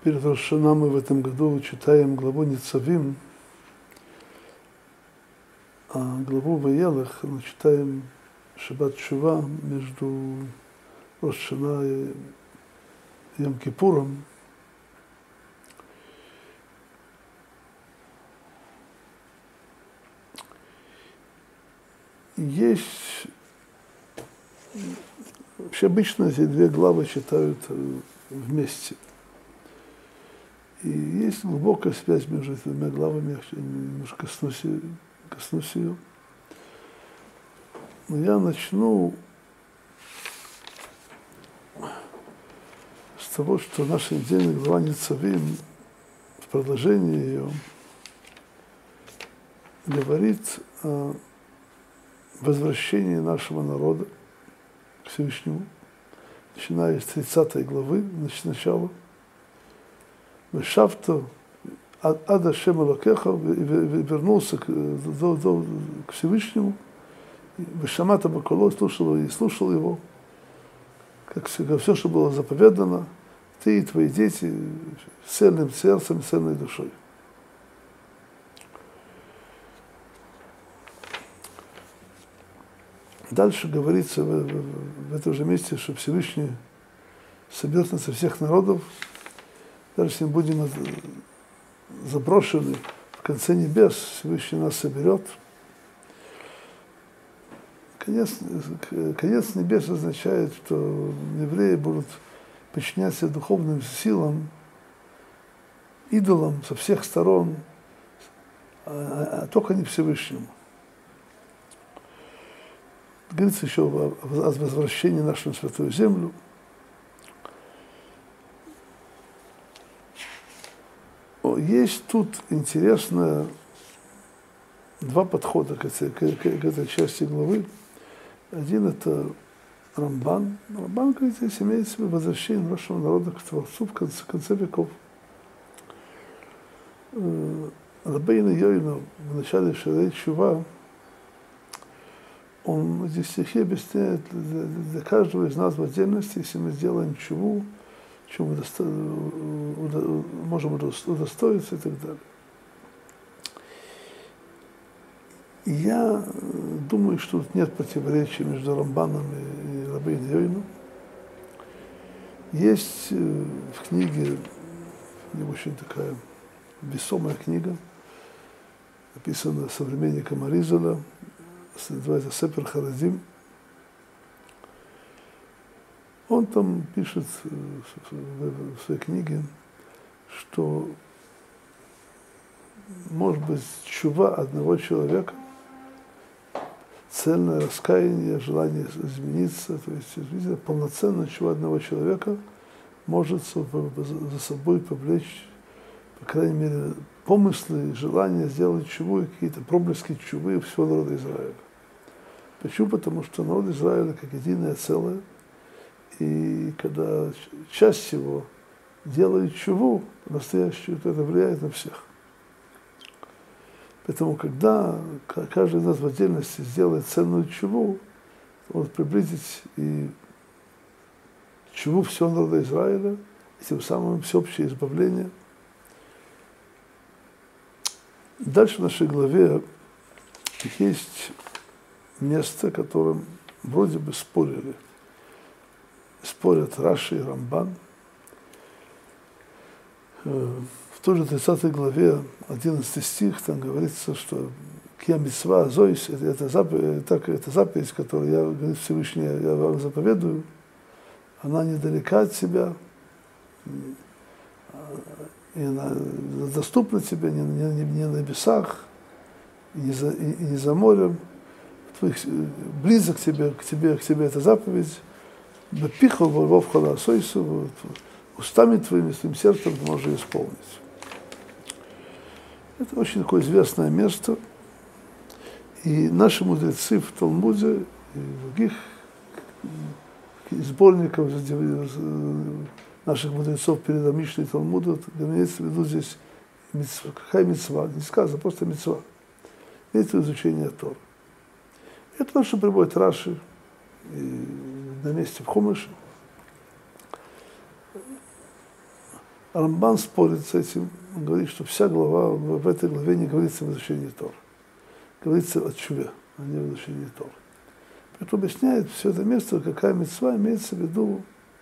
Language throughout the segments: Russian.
Перед Рош ха-Шана мы в этом году читаем главу Ницавим, а главу Ваелах мы читаем Шаббат Тшува между Рош ха-Шана и Йом-Кипуром. Есть, вообще обычно эти две главы читают вместе. И есть глубокая связь между этими двумя главами, я немножко коснусь ее. Но я начну с того, что наша недельная глава Ницавим, в продолжении ее, говорит о возвращении нашего народа к Всевышнему, начиная с 30 главы, начала. Вешавто ад Ашем Элокеха, вернулся к Всевышнему, Вешамата баколо, слушал его, как все, что было заповедано, ты и твои дети с цельным сердцем, с цельной душой. Дальше говорится в этом же месте, что Всевышний соберет нас со всех народов, даже если мы будем заброшены в конце небес, Всевышний нас соберет. Конец небес означает, что евреи будут подчиняться духовным силам, идолам со всех сторон, а только не Всевышнему. Говорится еще о возвращении нашей на Святую Землю. Есть тут интересно два подхода к этой части главы. Один – это Рамбан. Рамбан говорит, здесь имеется в виду возвращение нашего народа к Творцу в конце веков. Рабейну Йойну в начале Шарей Тшува, он здесь стихи объясняет для каждого из нас в отдельности, если мы сделаем чуву, чему можем удостоиться и так далее. Я думаю, что тут нет противоречия между Рамбаном и Рабейну Йойну. Есть в книге, очень такая весомая книга, написанная современником Аризаля, называется Сепер Харадим. Он там пишет в своей книге, что может быть чува одного человека, цельное раскаяние, желание измениться, то есть полноценная чува одного человека может за собой повлечь, по крайней мере, помыслы, желания сделать чуву и какие-то проблески чувы всего народа Израиля. Почему? Потому что народ Израиля как единое целое, и когда часть его делает чуву настоящую, то это влияет на всех. Поэтому, когда каждый из нас в отдельности сделает ценную чуву, он может приблизить и чуву всего народа Израиля, и тем самым всеобщее избавление. Дальше в нашей главе есть место, которым вроде бы спорят Раши и Рамбан. В той же 30 главе, 11 стих, там говорится, что «Кия мицва зоис» – это заповедь, которую я, говорит Всевышний, я вам заповедую, она недалека от тебя, и она доступна тебе не на небесах, и не за морем, близок к тебе эта заповедь, «Бепихал вов халасойсу», устами твоими, своим сердцем ты можешь ее исполнить. Это очень такое известное место. И наши мудрецы в Талмуде и в других сборниках наших мудрецов перед Мишной и Талмуда имеется в виду здесь мицва. Какая мицва? Не сказано, просто мицва. Имеется в виду изучение Торы. Это то, что приводит Раши на месте в Хумыше. Рамбан спорит с этим, он говорит, что вся глава, в этой главе не говорится о изучении Торы. Говорится о чуве, а не о изучении Торы. Поэтому объясняет все это место, какая мицва имеется в виду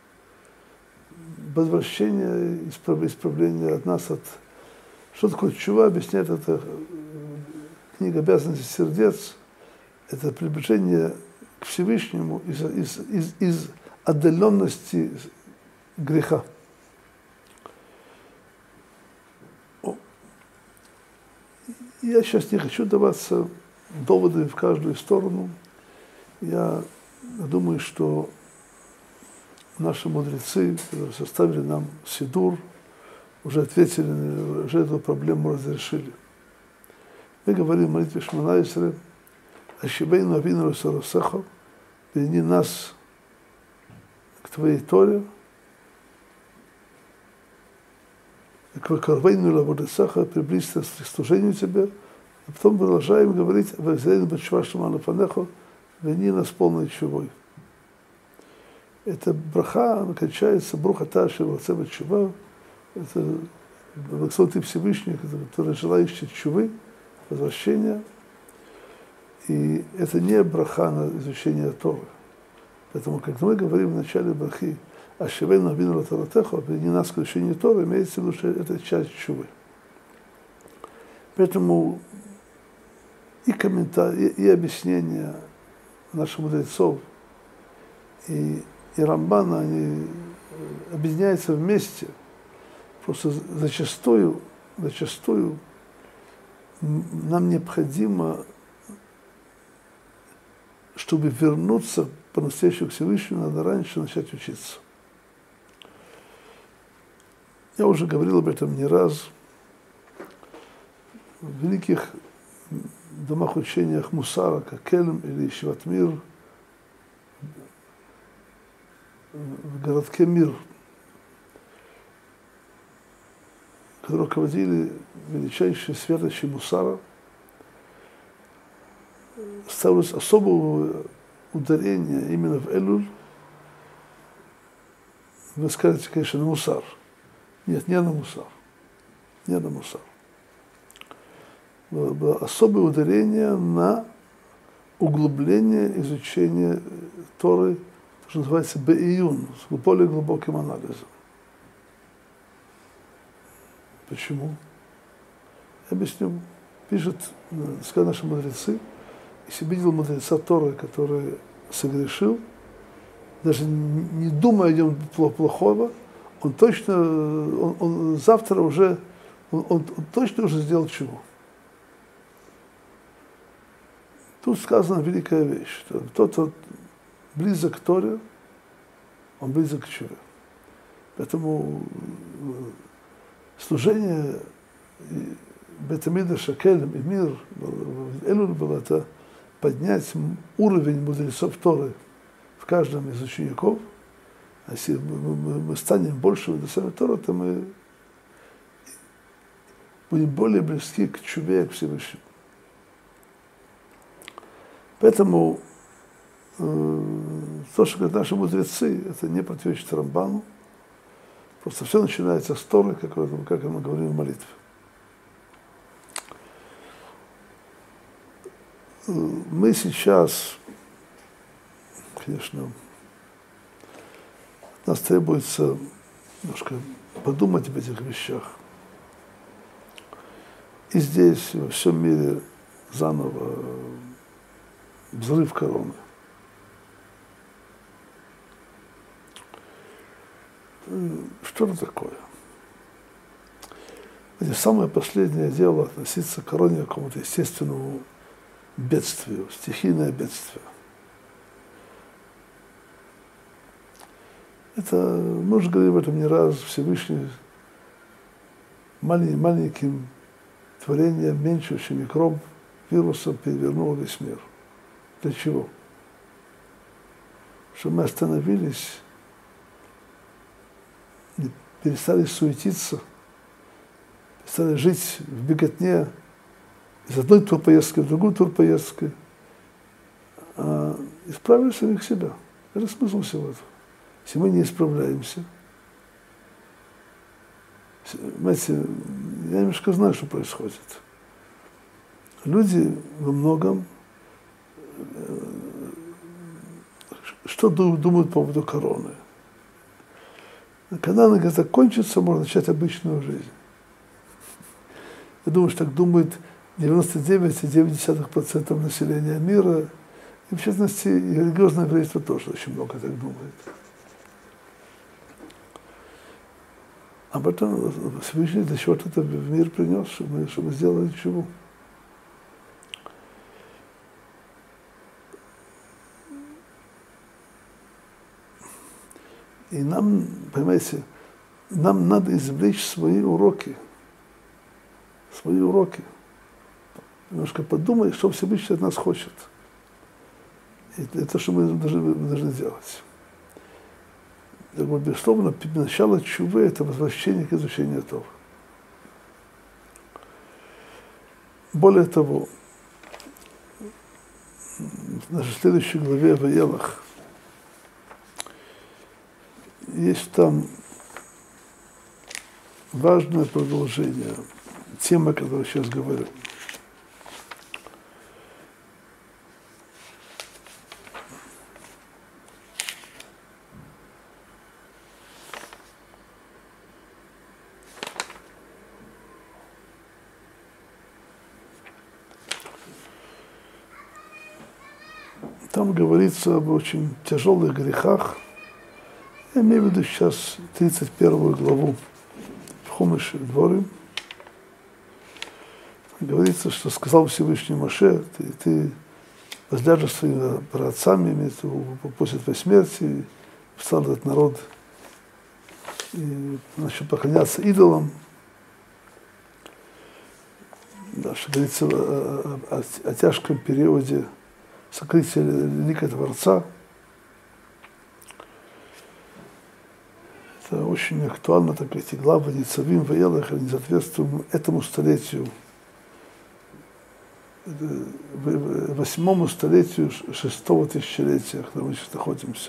возвращение, исправление от нас, от... Что такое чува, объясняет это книга «Обязанности сердец». Это приближение к Всевышнему из отдаленности греха. Я сейчас не хочу даваться доводы в каждую сторону. Я думаю, что наши мудрецы, которые составили нам сидур, уже ответили, уже эту проблему разрешили. Мы говорим в молитве Шмона Исре: «Ашибейну авину лесарасеха», «Верни нас к Твоей Торе», «Квакарвейну лаводесаха», «Приблизься к служению Тебе», а потом продолжаем говорить: «Вазрейну бачвашма лафанехо», «Верни нас полной чувой». Это браха, она кончается брухата шевацева чува. Это благословен Ты Всевышний, который желающий чувы, возвращения. И это не браха на изучение Торы. Поэтому, как мы говорим в начале брахи, «Ашивейну авину латаратехо», «Верни нас к изучению Торы», имеется в виду, что это часть чувы. Поэтому и комментарии, и объяснения наших мудрецов, и Рамбана, они объединяются вместе. Просто зачастую нам необходимо, чтобы вернуться по-настоящему к Всевышнему, надо раньше начать учиться. Я уже говорил об этом не раз. В великих домах учениях Мусара, как Кельм или Шиватмир, в городке Мир, который руководили величайшие светочи Мусара, ставилось особое ударение именно в Элуль. Вы скажете, конечно, на Мусар. Нет, не на Мусар. Не на Мусар. Было особое ударение на углубление изучения Торы, что называется беиюн, с более глубоким анализом. Почему? Я объясню. Пишут, сказали наши мудрецы, если видел мудреца Торы, который согрешил, даже не думая о нем плохого, он точно, он завтра уже, он точно уже сделал чего. Тут сказана великая вещь, что тот, кто близок к Торе, он близок к чуве. Поэтому служение Бет-Мидраша, Келем и Мир, Элуль было это поднять уровень мудрецов Торы в каждом из учеников. А если мы станем больше мудрецами Торы, то мы будем более близки к чуве, к Всевышнему. Поэтому то, что говорят наши мудрецы, это не противоречит Рамбану. Просто все начинается с Торы, как мы говорим в молитве. Мы сейчас, конечно, от нас требуется немножко подумать об этих вещах. И здесь, и во всем мире заново взрыв короны. Что это такое? Это самое последнее дело относиться к короне, к какому-то естественному бедствию, стихийное бедствие. Это, мы уже говорили об этом не раз, Всевышний маленьким творением, меньше, чем микроб, вирусом перевернул весь мир. Для чего? Чтобы мы остановились, перестали суетиться, перестали жить в беготне из одной турпоездки в другую турпоездку, а исправили самих себя. Это смысл всего этого. Если мы не исправляемся, Знаете, я немножко знаю, что происходит. Люди во многом, что думают по поводу короны. Когда она закончится, можно начать обычную жизнь. Я думаю, что так думает 99,9% населения мира. И в частности, и религиозное еврейство тоже очень много так думает. Об этом Всевышний для чего-то это в мир принес, чтобы сделали чего. И нам, понимаете, нам надо извлечь свои уроки. Свои уроки. Немножко подумай, что Всевышний от нас хочет. И это, что мы должны делать. Так вот, безусловно, начало чувы – это возвращение к изучению Тора. Более того, в нашей следующей главе Ваелах есть там важное продолжение темы, о которой я сейчас говорю. Там говорится об очень тяжелых грехах. Я имею в виду сейчас 31 главу в Хумаше Дворим. Говорится, что сказал Всевышний Моше, ты возляжешь своими праотцами, после твоей смерти, встал этот народ и начал поклоняться идолам. Да, что говорится о тяжком периоде сокрытия лика Творца. Это очень актуально, так эти главы Ницавим, Ваелах, они соответствуют этому столетию, 8-му столетию 6-го тысячелетия, когда мы сейчас находимся.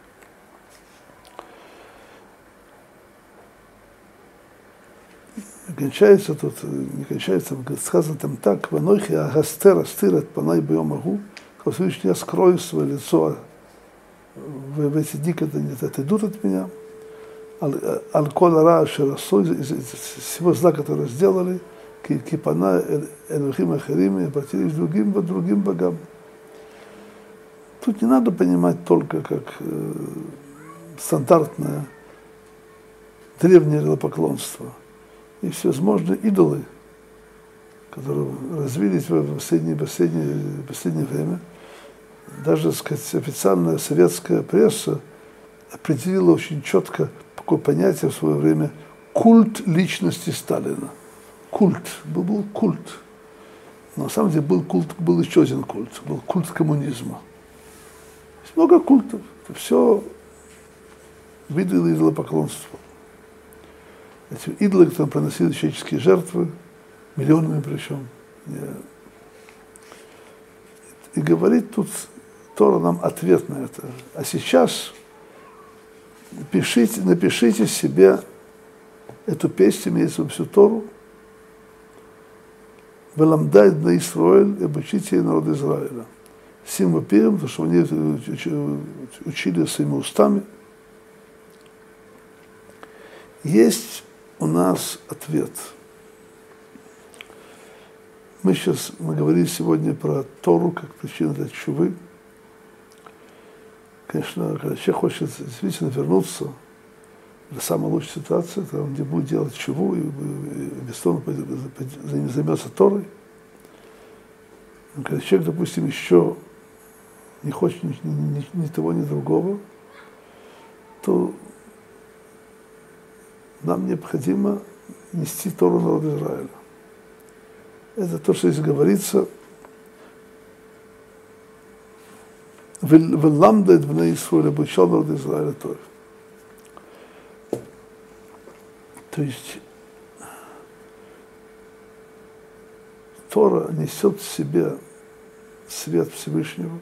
Кончается тут, не кончается, сказано там так: «Ванойхи агастер астир от панай бьем агу», когда Всевышний, я скрою свое лицо в эти дни, когда они отойдут от меня. Аль-Кола Ра Шерасой, из всего зла, которое сделали, Кипана Элохим Ахарим, и обратились к другим богам. Тут не надо понимать только как стандартное древнее идолопоклонство. Есть всевозможные идолы, которые развились в последнее время. Даже, так сказать, официальная советская пресса определила очень четко такое понятие в свое время: культ личности Сталина. Культ. Был культ. Но на самом деле был еще один культ. Был культ коммунизма. Есть много культов. Это все виды идолопоклонства. Эти идолы, которые приносили человеческие жертвы, миллионами причем. И говорит тут Тора нам ответ на это. А сейчас напишите себе эту песню, имеется всю Тору, «Веламдай на Исраэль» и обучите ей народ Израиля. Всем вопием, потому что они учили своими устами. Есть у нас ответ. Мы говорили сегодня про Тору как причину для чувы. Конечно, когда человек хочет действительно вернуться, это самая лучшая ситуация, когда он не будет делать чуву и бесстонно займется Торой. Но когда человек, допустим, еще не хочет ни того, ни другого, то нам необходимо нести Тору народа Израиля. Это то, что здесь говорится. «Веламдает бней Исраэль», обучал народ Израиля Торе. То есть Тора несет в себе свет Всевышнего.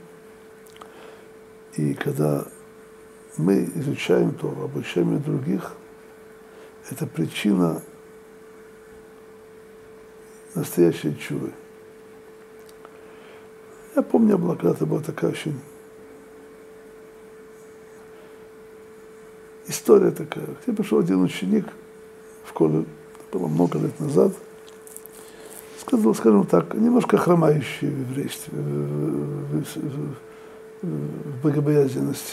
И когда мы изучаем Тору, обучаем других, это причина настоящей чувы. Я помню, когда-то была такая очень история такая. Я пришел один ученик в школе, это было много лет назад, сказал, скажем так, немножко хромающий в еврействе, в богобоязненности.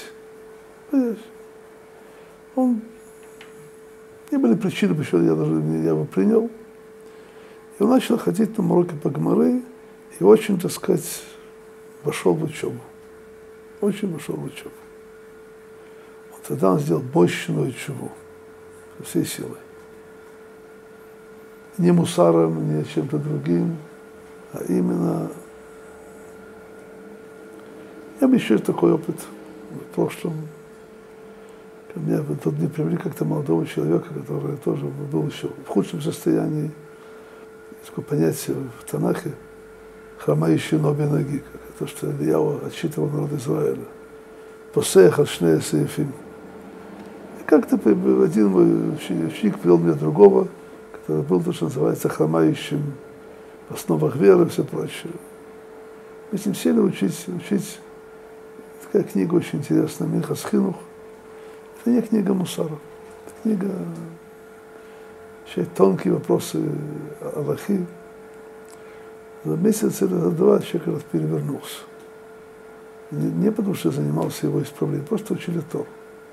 Не были причины, почему я его принял. И он начал ходить на уроки по Гемаре и очень, так сказать, вошел в учебу. Очень вошел в учебу. Вот тогда он сделал мощную учебу со всей силой. Не мусаром, не чем-то другим, а именно... Я бы еще такой опыт в прошлом. Ко мне в тот день привели как-то молодого человека, который тоже был еще в худшем состоянии. Есть такое понятие в Танахе хромающие на обе ноги, как то, что Ильяу отчитывал народ Израиля. Посех ашнея сеефим. И как-то один мой ученик привел мне другого, который был то, что называется хромающим в основах веры и все прочее. Мы с ним сели учить. Такая книга очень интересная, Минхас Хинух. Это не книга мусара, это книга, тонкие вопросы аллахи. За месяц или за два человек раз перевернулся. Не потому, что я занимался его исправлением, просто учили Тору.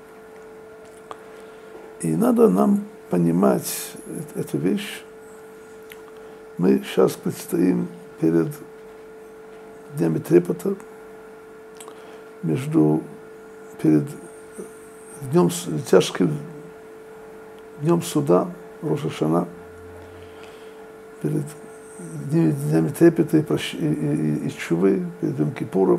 И надо нам понимать эту вещь. Мы сейчас предстоим перед днями трепета, перед тяжким днем суда, Рош ха-Шана, перед днями трепета и чувы, перед Йом-Кипуром.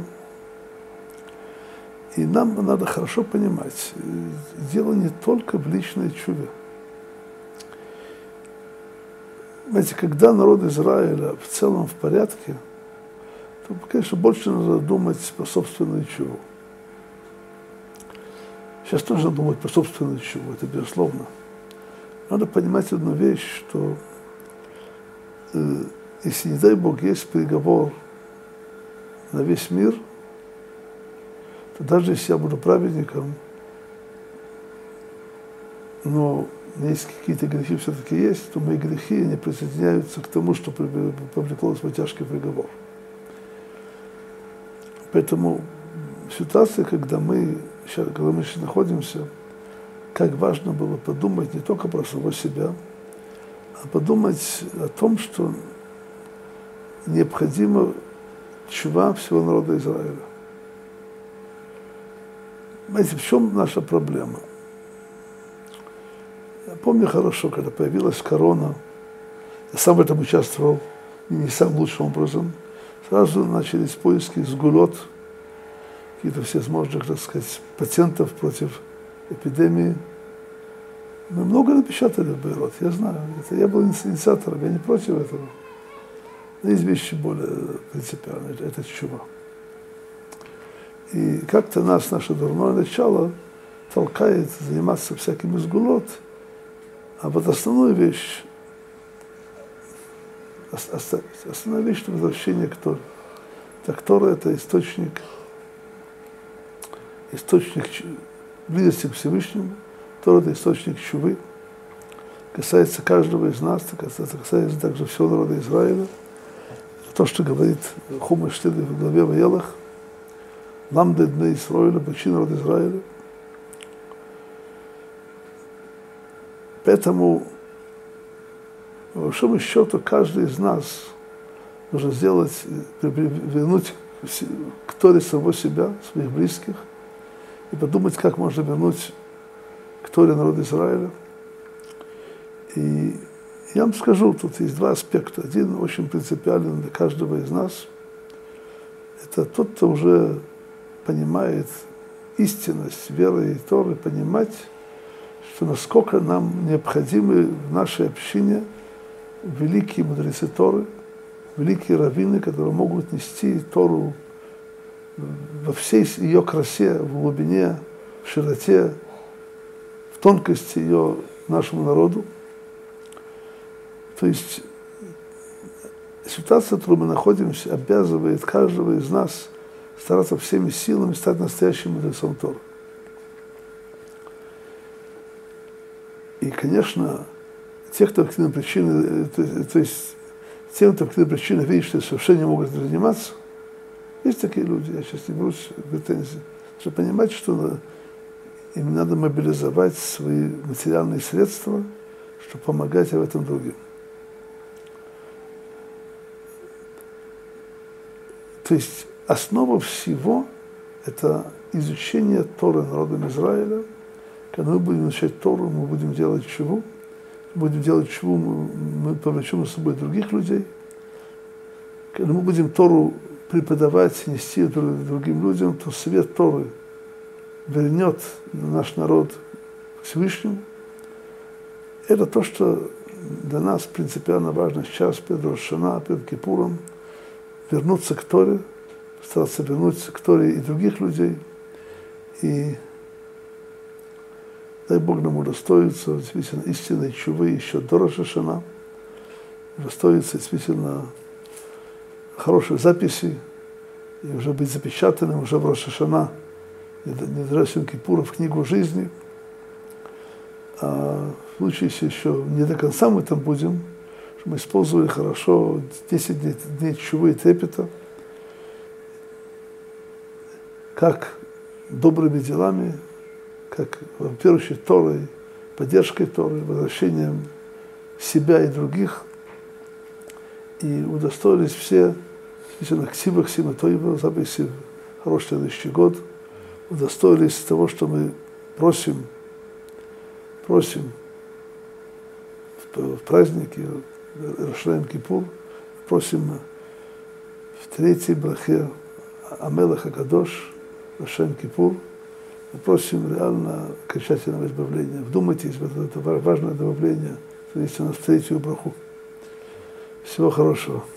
И нам надо хорошо понимать, дело не только в личной чуве. Знаете, когда народ Израиля в целом в порядке, то, конечно, больше надо думать про собственную чуву. Сейчас тоже надо думать про собственную чуву, это безусловно. Надо понимать одну вещь, что если, не дай Бог, есть приговор на весь мир, то даже если я буду праведником, но у меня есть какие-то грехи все-таки есть, то мои грехи не присоединяются к тому, что повлекло свой тяжкий приговор. Поэтому ситуация, когда мы сейчас находимся, как важно было подумать не только про самого себя, а подумать о том, что необходима чува всего народа Израиля. Знаете, в чем наша проблема? Я помню хорошо, когда появилась корона, я сам в этом участвовал, не самым лучшим образом, сразу начались поиски сгулот, каких-то всевозможных, так сказать, патентов против эпидемии. Мы много напечатали в Бейрот, я знаю. Я был инициатором, я не против этого. Но есть вещи более принципиальные, это чува. И как-то наше дурное начало толкает заниматься всякими сгулот, а вот основную вещь оставить. Основная вещь — это возвращение к Торе. Так Тора — это источник близости к Всевышнему. Тора — это источник чувы. Касается каждого из нас, касается также всего народа Израиля. То, что говорит Хумаш Штиль в главе Ваелах, Ламда Бней Исроэля, почти народ Израиля. Поэтому, по большому счету, каждый из нас должен вернуть к Торе самого себя, своих близких, и подумать, как можно вернуть к Торе народ Израиля. И я вам скажу, тут есть два аспекта. Один очень принципиален для каждого из нас. Это тот, кто уже понимает истинность веры и Торы, понимать, что насколько нам необходимы в нашей общине великие мудрецы Торы, великие раввины, которые могут нести Тору во всей ее красе, в глубине, в широте, в тонкости ее нашему народу. То есть ситуация, в которой мы находимся, обязывает каждого из нас стараться всеми силами стать настоящим мудрецом Торы. И, конечно, те, кто по каким-то причинам, то есть тем, кто по каким-то причинам видит, что совершенно не могут этим заниматься, есть такие люди, я сейчас не берусь в претензии, чтобы понимать, что им надо мобилизовать свои материальные средства, чтобы помогать в этом другим. То есть основа всего – это изучение Торы народом Израиля. Когда мы будем изучать Тору, мы будем делать чуву. Будем делать чуву, мы повлечем за собой других людей. Когда мы будем Тору преподавать, нести другим людям, то свет Торы вернет наш народ к Всевышнему. Это то, что для нас принципиально важно сейчас, перед Рош ха-Шана, перед Кипуром, вернуться к Торе, стараться вернуться к Торе и других людей. И дай Бог нам удостоиться действительно истинной чувы еще до Рош ха-Шана, удостоиться действительно хороших записей и уже быть запечатанным уже в Рош ха-Шана, не дождаться Йом Кипура в книгу жизни. А в случае, если еще не до конца мы там будем, чтобы мы использовали хорошо 10 дней чувы и трепета, как добрыми делами, как, во-первых, Торой, поддержкой Торы, возвращением себя и других, и удостоились все, действительно, ктивах Симатоева, записи хороший следующий год, удостоились того, что мы просим в празднике Рош ха-Шана Йом Кипур, просим в третьей брахе Амелех ха-Кадош, Рош ха-Шана Йом Кипур, мы просим реально окончательного избавления. Вдумайтесь в это важное добавление, в третью браху. Всего хорошего.